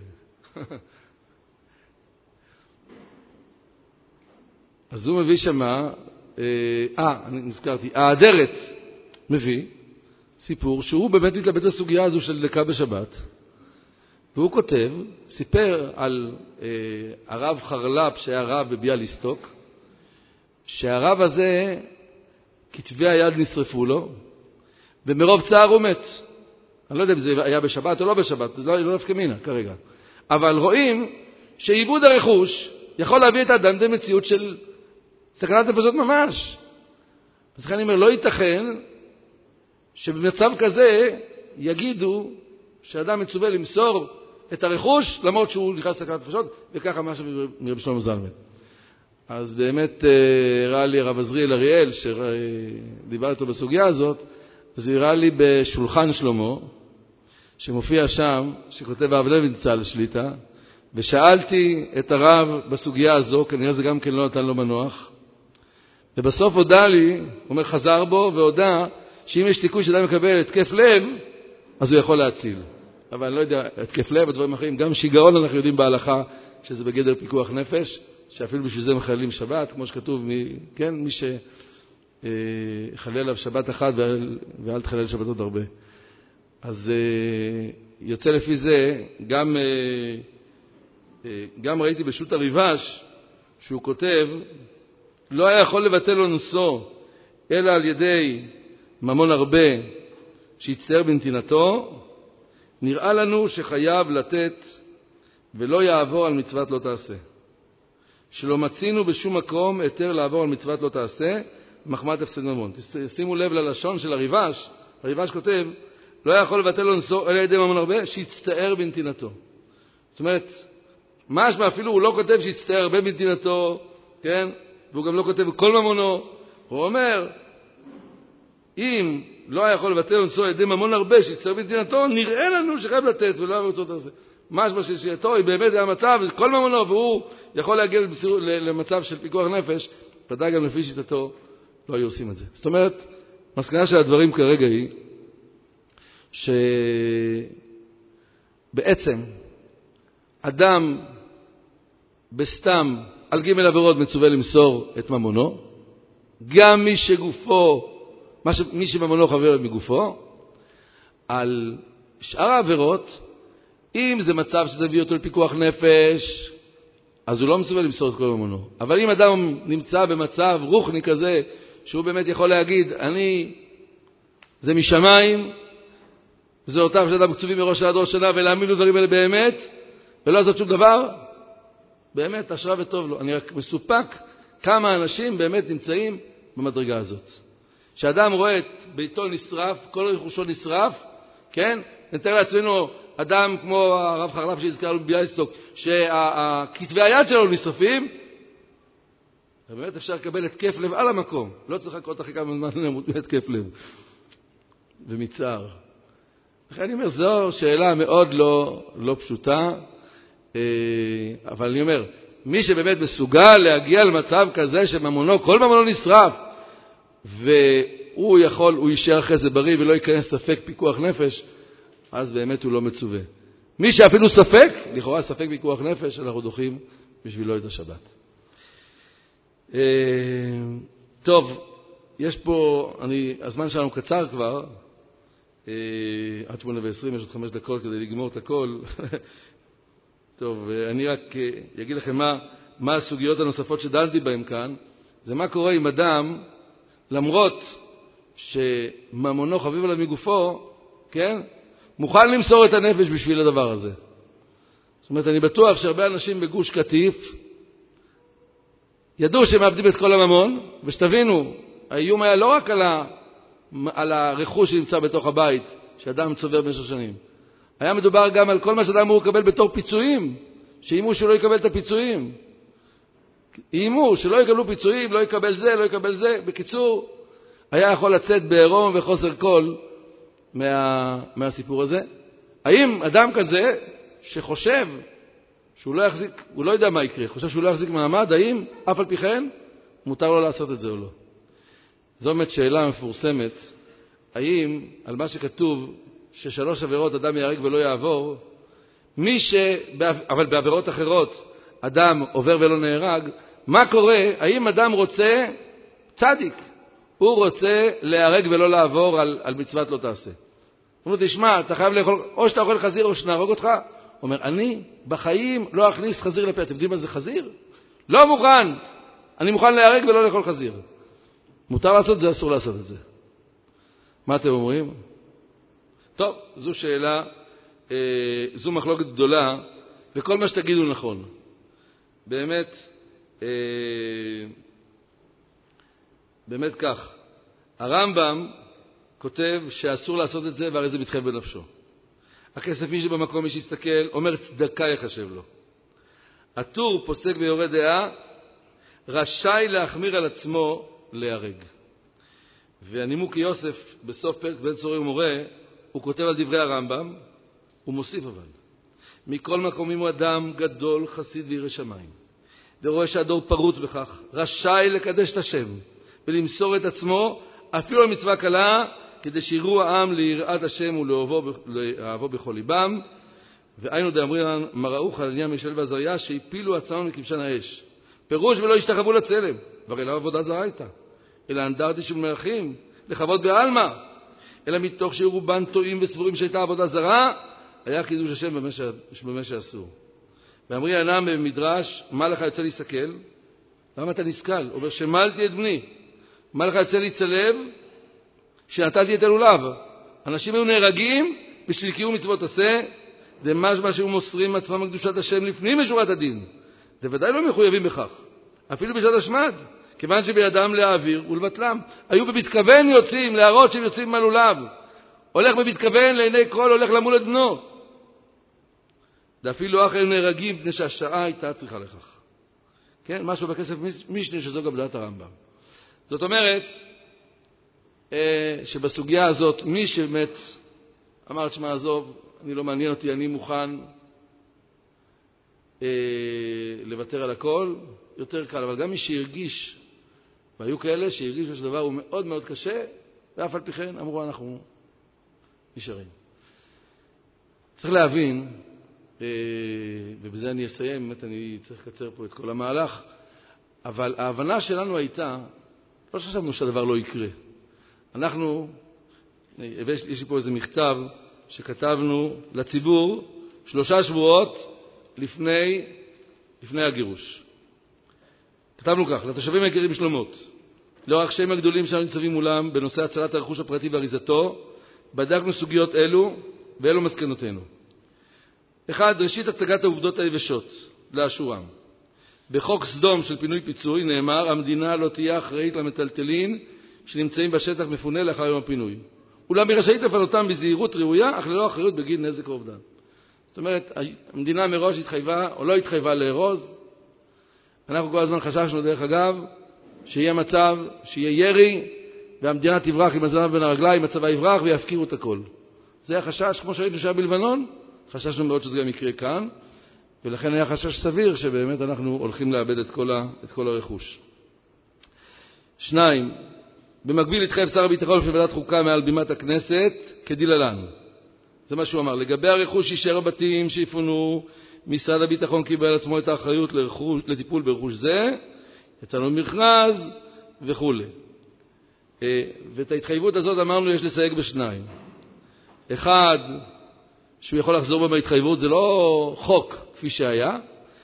אז הוא מביא שמה, אני נזכרתי, האדרת מביא סיפור שהוא באמת מתלבט הסוגיה הזו של דלקה בשבת, והוא כותב, סיפר על הרב חרל"פ שהיה רב בביאליסטוק, שהרב הזה, כתבי היד נשרפו לו, ומרוב צער הוא מת. אני לא יודע אם זה היה בשבת או לא בשבת, זה לא נפקא מינה כרגע. אבל רואים שאיבוד הרכוש יכול להביא את האדם למציאות של סכנת נפשות ממש. אז לכן אני אומר, לא ייתכן שבמצב כזה יגידו שאדם מצווה למסור את הרכוש, למרות שהוא נכנס לסכנת נפשות, וככה מה מרב שלמה זלמן. אז באמת הראה לי הרב עזריאל אריאל, שדיבר איתו בסוגיה הזאת, אז הוא הראה לי בשולחן שלמה, שמופיע שם, שכותב הרב לוינצל שליטה, ושאלתי את הרב בסוגיה הזו, כנראה זה גם כן לא נתן לו מנוח, ובסוף הודע לי, הוא אומר חזר בו, והודע שאם יש סיכוי שאדם מקבל התקף לב, אז הוא יכול להציל. אבל אני לא יודע, התקף לב ודברים אחרים, גם שיגעון אנחנו יודעים בהלכה, שזה בגדר פיקוח נפש, שאפילו בשביל זה מחללים שבת, כמו שכתוב, כן, מי שחלל עליו שבת אחת ואל תחלל שבת עוד הרבה. אז יוצא לפי זה, גם ראיתי בשו"ת הריב"ש, שהוא כותב, לא היה יכול לבטל לו נושאו, אלא על ידי ממון הרבה שיצטער בנתינתו, נראה לנו שחייב לתת ולא יעבור על מצוות לא תעשה. שלא מצינו בשום מקום היתר לעבור על מצוות לא תעשה, מחמת הפסד ממון. שימו לב ללשון של הריב"ש, הריב"ש כותב, לא יכול לבטל לו נושאו אלא על ידי ממון הרבה שיצטער בנתינתו. זאת אומרת, משמע אפילו הוא לא כותב שיצטער הרבה בנתינתו, כן? והוא גם לא כותב כל ממונו. הוא אומר, אם לא יכול לבטל נושאו על ידי ממון הרבה שיצטער בנתינתו, נראה לנו שחייב לתת ולא יעבור מצוות תעשה. משמע ששיעתו היא באמת היה מצב, כל ממונו, והוא יכול להגיע למצב של פיקוח נפש, ודאי גם לפי שיטתו לא היו עושים את זה. זאת אומרת, מסקנה של הדברים כרגע היא, שבעצם אדם בסתם על ג' עבירות מצווה למסור את ממונו, גם מי שממונו חבר מגופו, על שאר העבירות, אם זה מצב שזה הביא אותו לפיקוח נפש, אז הוא לא מצווה למסור את כל ממונו. אבל אם אדם נמצא במצב רוחני כזה, שהוא באמת יכול להגיד, זה משמיים, זה אותם שאדם קצובים מראש עד ראש שנה, ולהאמין לו דברים האלה באמת, ולא לעשות שום דבר, באמת אשרה וטוב לו. אני רק מסופק כמה אנשים באמת נמצאים במדרגה הזאת. שאדם רואה את ביתו נשרף, כל רכושו נשרף, כן? נתאר לעצמנו אדם כמו הרב חרל"פ שהזכרנו בביאליסטוק, שכתבי היד שלו נשרפים, באמת אפשר לקבל התקף לב על המקום. לא צריך לחכות אחרי כמה זמן למות מהתקף לב. ומצער. לכן אני אומר, זו שאלה מאוד לא פשוטה, אבל אני אומר, מי שבאמת מסוגל להגיע למצב כזה שממונו, כל ממונו נשרף, והוא יכול, הוא יישאר אחרי זה בריא ולא ייכנס ספק פיקוח נפש, אז באמת הוא לא מצווה. מי שאפילו ספק, לכאורה ספק פיקוח נפש, אנחנו דוחים בשבילו את השבת. טוב, יש פה, הזמן שלנו קצר כבר, עד 8:20, יש עוד 5 דקות כדי לגמור את הכל. טוב, אני רק אגיד לכם מה הסוגיות הנוספות שדנתי בהן כאן. זה מה קורה עם אדם, למרות שממונו חביב עליו מגופו, כן? מוכן למסור את הנפש בשביל הדבר הזה. זאת אומרת, אני בטוח שהרבה אנשים בגוש קטיף ידעו שהם מאבדים את כל הממון, ושתבינו, האיום היה לא רק על הרכוש שנמצא בתוך הבית, שאדם צובר במשך שנים. היה מדובר גם על כל מה שאדם אמור לקבל בתור פיצויים, שאימו שלא יקבל את הפיצויים. אימו שלא יקבלו פיצויים, לא יקבל זה, לא יקבל זה. בקיצור, היה יכול לצאת בעירום וחוסר קול מהסיפור הזה. האם אדם כזה שחושב שהוא לא יחזיק, הוא לא יודע מה יקרה, חושב שהוא לא יחזיק מעמד, האם אף על פי כן מותר לו לעשות את זה או לא? זו באמת שאלה מפורסמת, האם על מה שכתוב ש3 עבירות אדם יהרג ולא יעבור, אבל בעבירות אחרות אדם עובר ולא נהרג, מה קורה? האם אדם רוצה צדיק, הוא רוצה להיהרג ולא לעבור על מצוות לא תעשה. הוא אומר, תשמע, אתה חייב לאכול, או שאתה אוכל חזיר או שנהרוג אותך. הוא אומר, אני בחיים לא אכניס חזיר לפה. אתם יודעים מה זה חזיר? לא מוכן. אני מוכן להיהרג ולא לאכול חזיר. מותר לעשות זה, אסור לעשות את זה. מה אתם אומרים? טוב, זו שאלה, זו מחלוקת גדולה, וכל מה שתגידו נכון. באמת כך. הרמב"ם כותב שאסור לעשות את זה, והרי זה מתחייב בנפשו. הכסף מי שבמקום, מי שיסתכל, אומר צדקה יחשב לו. הטור פוסק ביורה דעה, רשאי להחמיר על עצמו להיהרג. והנימוק יוסף, בסוף פרק בן צורי ומורה, הוא כותב על דברי הרמב"ם, הוא מוסיף אבל. מכל מקום אם הוא אדם גדול, חסיד וירא שמיים, ורואה שהדור פרוץ בכך, רשאי לקדש את השם, ולמסור את עצמו, אפילו על מצווה קלה, כדי שיראו העם ליראת השם ולאהבו בכל ליבם. והיינו דאמרינן, מה ראו חנניה מישאל ועזריה, שהפילו עצמם מכבשן האש. פירוש ולא השתחוו לצלם, והרי לא עבודה זרה הייתה, אלא אנדרטה של מלכים, לכבוד בעלמא, אלא מתוך שרובן טועים וסבורים שהייתה עבודה זרה, היה קידוש השם במה שעשו. ואמרי הנם במדרש, מה לך יוצא להסתכל? למה אתה נסכל? אומר, שמלתי את בני. מה לך יוצא להצלב? שנטלתי את אלוליו. אנשים היו נהרגים בשביל קיום מצוות עשה, דמשמע שהיו מוסרים עצמם מקדושת השם לפנים משורת הדין. זה ודאי לא מחויבים בכך, אפילו בשעת השמד, כיוון שבידם להעביר ולבטלם. היו במתכוון יוצאים, להראות שהם יוצאים מהלולב. הולך במתכוון לעיני כל, הולך למול את בנו. ואפילו אחרי נהרגים, פני שהשעה הייתה צריכה לכך. כן, משהו בכסף משנה שזו גם דעת הרמב"ם. זאת אומרת, שבסוגיה הזאת, מי שבאמת אמר, תשמע, עזוב, אני לא מעניין אותי, אני מוכן לוותר על הכל, יותר קל. אבל גם מי שהרגיש, והיו כאלה שהרגישו שדבר הוא מאוד מאוד קשה, ואף על פי כן אמרו, אנחנו נשארים. צריך להבין, ובזה אני אסיים, באמת אני צריך לקצר פה את כל המהלך, אבל ההבנה שלנו הייתה, לא חשבנו שהדבר לא יקרה. יש לי פה איזה מכתב שכתבנו לציבור 3 שבועות לפני הגירוש. כתבנו כך, לתושבים היקרים שלומות, לאור הקשיים הגדולים שאנו ניצבים מולם בנושא הצלת הרכוש הפרטי ואריזתו, בדקנו סוגיות אלו ואלו מסקנותינו. 1. ראשית הצגת העובדות היבשות לאשורם. בחוק סדום של פינוי פיצוי נאמר, המדינה לא תהיה אחראית למטלטלין שנמצאים בשטח מפונה לאחר יום הפינוי. אולם היא רשאית לפנותם בזהירות ראויה, אך ללא אחריות בגין נזק או אובדן. זאת אומרת, המדינה מראש התחייבה או לא התחייבה לארוז. אנחנו כל הזמן חששנו, דרך אגב, שיהיה מצב, שיהיה ירי, והמדינה תברח עם הזנב בין הרגליים, הצבא יברח ויפקירו את הכל. זה החשש, כמו שראינו שהיה בלבנון, חששנו מאוד שזה גם יקרה כאן, ולכן היה חשש סביר שבאמת אנחנו הולכים לאבד את כל הרכוש. 2. במקביל התחייב שר הביטחון לפני ועדת חוקה מעל בימת הכנסת כדלהלן. זה מה שהוא אמר. לגבי הרכוש יישאר הבתים שיפונו, משרד הביטחון קיבל על עצמו את האחריות לטיפול ברכוש זה, יצאנו במכרז וכו'. ואת ההתחייבות הזאת אמרנו יש לסייג בשניים. אחד, שהוא יכול לחזור בהתחייבות, זה לא חוק כפי שהיה.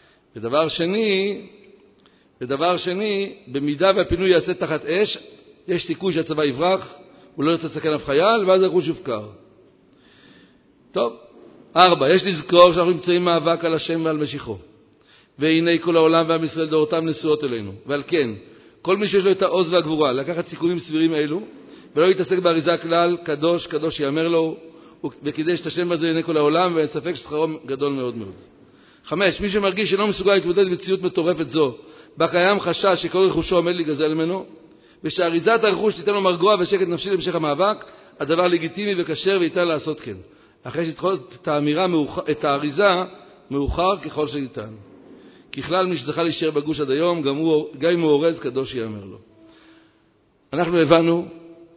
ודבר שני, במידה והפינוי יעשה תחת אש, יש סיכוי שהצבא יברח, הוא לא יוצא לסכן אף חייל, ואז הרכוש יופקר. טוב. 4. יש לזכור שאנחנו נמצאים מאבק על השם ועל משיחו. והנה כל העולם ועם ישראל דורתם נשואות אלינו. ועל כן, כל מי שיש לו את העוז והגבורה, לקחת סיכונים סבירים אלו, ולא להתעסק באריזה הכלל, קדוש, קדוש יאמר לו, וקידש את השם הזה לעיני כל העולם, ואין ספק ששכרו גדול מאוד מאוד. 5. מי שמרגיש שלא מסוגל להתמודד במציאות מטורפת זו, בה קיים חשש שכל רכושו עומד להיגזל ממנו, ושאריזת הרכוש תיתן לו מרגוע ושקט נפשי להמשך המאבק, הדבר לגיטימי וכשר וניתן לעשות כן. אחרי שתדחות את האריזה מאוחר ככל שניתן. ככלל מי שזכה להישאר בגוש עד היום, גם אם הוא אורז, קדוש יאמר לו. אנחנו הבנו,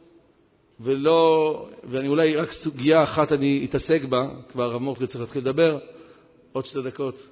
ואני אולי רק סוגיה אחת אני אתעסק בה, כבר הרב מורטקה צריך להתחיל לדבר, עוד 2 דקות.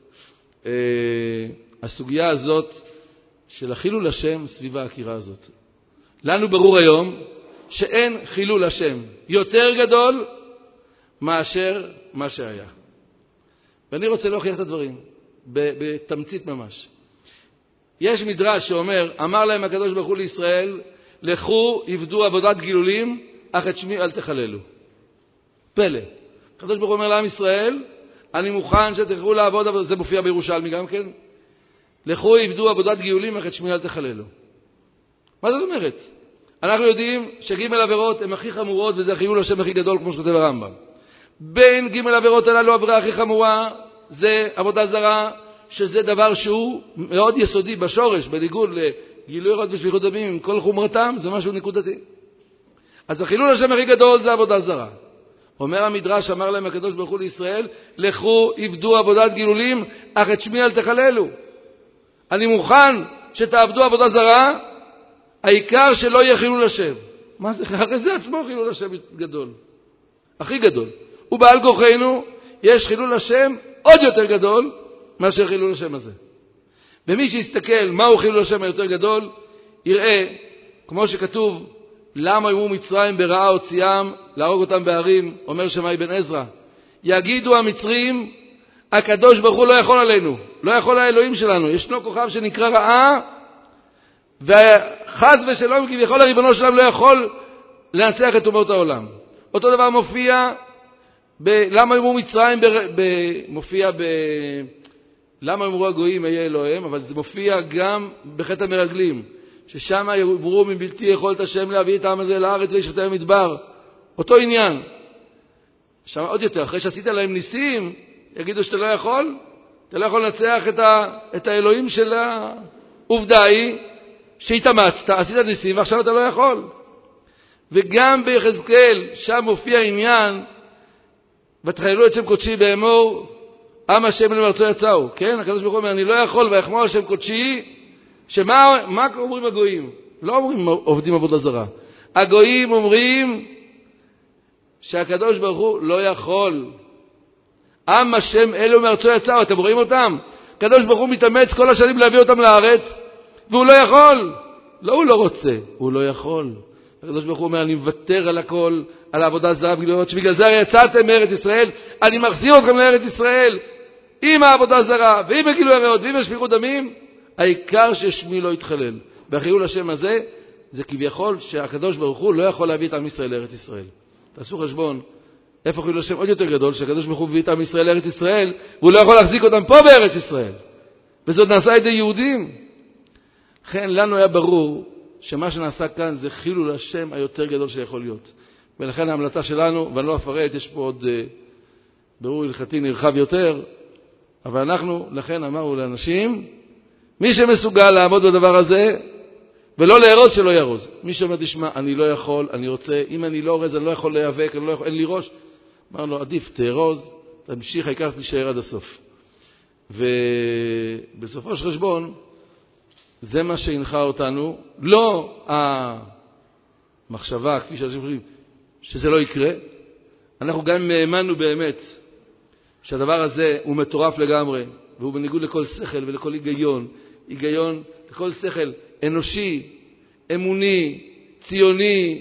הסוגיה הזאת של החילול השם סביב העקירה הזאת. לנו ברור היום שאין חילול השם יותר גדול מאשר מה שהיה. ואני רוצה להוכיח את הדברים, בתמצית ממש. יש מדרש שאומר, אמר להם הקדוש ברוך הוא לישראל, לכו עבדו עבודת גילולים, אך את שמי אל תחללו. פלא. הקדוש ברוך הוא אומר לעם ישראל, אני מוכן שתלכו לעבוד, זה מופיע בירושלמי גם כן, לכו עבדו עבודת גילולים, אך את שמי אל תחללו. מה זאת אומרת? אנחנו יודעים שג' עבירות הן הכי חמורות, וזה חילול השם הכי גדול, כמו שכותב הרמב"ם. בין ג' עבירות הללו העבירה הכי חמורה זה עבודה זרה, שזה דבר שהוא מאוד יסודי בשורש, בניגוד לגילוי עריות ושפיכות דמים עם כל חומרתם, זה משהו נקודתי. אז החילול השם הכי גדול זה עבודה זרה. אומר המדרש, אמר להם הקדוש ברוך הוא לישראל, לכו עבדו עבודת גילולים, אך את שמי אל תחללו. אני מוכן שתעבדו עבודה זרה, העיקר שלא יהיה חילול השם. מה זה? הרי זה עצמו חילול השם גדול. הכי גדול. ובעל כוחנו יש חילול השם עוד יותר גדול מאשר חילול השם הזה. ומי שיסתכל מהו חילול השם היותר גדול, יראה, כמו שכתוב, למה יאמרו מצרים ברעה הוציאם, להרוג אותם בערים, אומר שמאי בן עזרא. יגידו המצרים, הקדוש ברוך הוא לא יכול עלינו, לא יכול האלוהים שלנו. ישנו כוכב שנקרא רעה, וחז ושלום כביכול הריבונו שלנו לא יכול לנצח את אומות העולם. אותו דבר מופיע למה יאמרו מצרים מופיע למה יאמרו הגויים אהיה אלוהיהם, אבל זה מופיע גם בחטא המרגלים, ששם יאמרו מבלתי יכולת השם להביא את העם הזה לארץ וישבתם במדבר. אותו עניין. שם עוד יותר, אחרי שעשית להם ניסים, יגידו שאתה לא יכול, אתה לא יכול לנצח את האלוהים של העובדה היא שהתאמצת, עשית ניסים ועכשיו אתה לא יכול. וגם ביחזקאל, שם מופיע עניין, ותחללו את שם קודשי באמור, עם השם אל מארצו יצאו. כן, הקדוש ברוך הוא אומר, אני לא יכול ויחמור השם קודשי, מה אומרים הגויים? לא אומרים עובדים עבודה זרה. הגויים אומרים שהקדוש ברוך הוא לא יכול. עם השם אלו מארצו יצאו, אתם רואים אותם? הקדוש ברוך הוא מתאמץ כל השנים להביא אותם לארץ, והוא לא יכול. לא, הוא לא רוצה, הוא לא יכול. הקדוש ברוך הוא אומר, אני מוותר על הכל, על העבודה הזרה וגילויות, שבגלל זה יצאתם מארץ ישראל, אני מחזיר אתכם לארץ ישראל, עם העבודה הזרה, ועם הגילוי עריות, ועם השפיכות דמים, העיקר ששמי לא יתחלל. והחילול השם הזה, זה כביכול שהקדוש ברוך הוא לא יכול להביא את עם ישראל לארץ ישראל. תעשו חשבון, איפה חילול השם עוד יותר גדול, שהקדוש ברוך הוא מביא את עם ישראל לארץ ישראל, והוא לא יכול להחזיק אותם פה בארץ ישראל. וזאת נעשה על ידי יהודים. לכן לנו היה ברור שמה שנעשה כאן זה חילול השם היותר גדול שיכול להיות. ולכן ההמלצה שלנו, ואני לא אפרט, יש פה עוד ברור הלכתי נרחב יותר, אבל אנחנו לכן אמרנו לאנשים, מי שמסוגל לעמוד בדבר הזה, ולא לארוז שלא ירוז. מי שאומר, תשמע, אני לא יכול, אני רוצה, אם אני לא אורז, אני לא יכול להיאבק, אין לי ראש. אמר לו, עדיף, תארוז, תמשיך, העיקר תישאר עד הסוף. ובסופו של חשבון, זה מה שהנחה אותנו, לא המחשבה, כפי שאנשים חושבים, שזה לא יקרה. אנחנו גם האמנו באמת שהדבר הזה הוא מטורף לגמרי, והוא בניגוד לכל שכל ולכל היגיון, לכל שכל אנושי, אמוני, ציוני,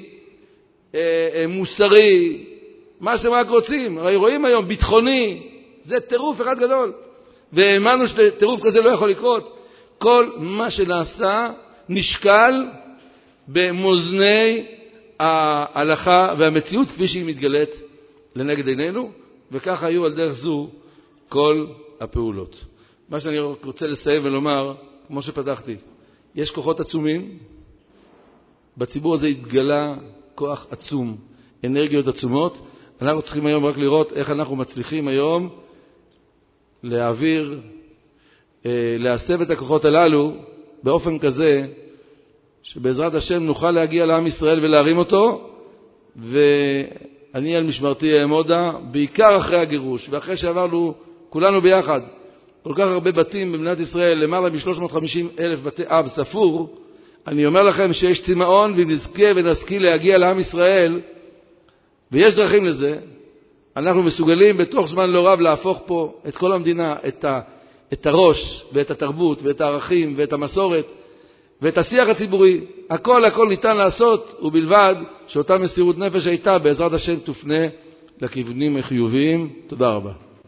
מוסרי, מה שאתם רק רוצים. הרי רואים היום, ביטחוני, זה טירוף אחד גדול. והאמנו שטירוף כזה לא יכול לקרות. כל מה שנעשה נשקל במאזני ההלכה והמציאות כפי שהיא מתגלית לנגד עינינו, וכך היו על דרך זו כל הפעולות. מה שאני רוצה לסיים ולומר, כמו שפתחתי, יש כוחות עצומים, בציבור הזה התגלה כוח עצום, אנרגיות עצומות. אנחנו צריכים היום רק לראות איך אנחנו מצליחים היום להעביר, להסב את הכוחות הללו באופן כזה שבעזרת השם נוכל להגיע לעם ישראל ולהרים אותו, ואני על משמרתי אעמודה, בעיקר אחרי הגירוש ואחרי שעברנו כולנו ביחד כל כך הרבה בתים במדינת ישראל, למעלה מ-350,000 בתי אב ספור. אני אומר לכם שיש צמאון, ונזכה ונשכיל להגיע לעם ישראל, ויש דרכים לזה. אנחנו מסוגלים בתוך זמן לא רב להפוך פה את כל המדינה, את הראש ואת התרבות ואת הערכים ואת המסורת ואת השיח הציבורי. הכל ניתן לעשות, ובלבד שאותה מסירות נפש הייתה בעזרת השם תופנה לכיוונים החיוביים. תודה רבה.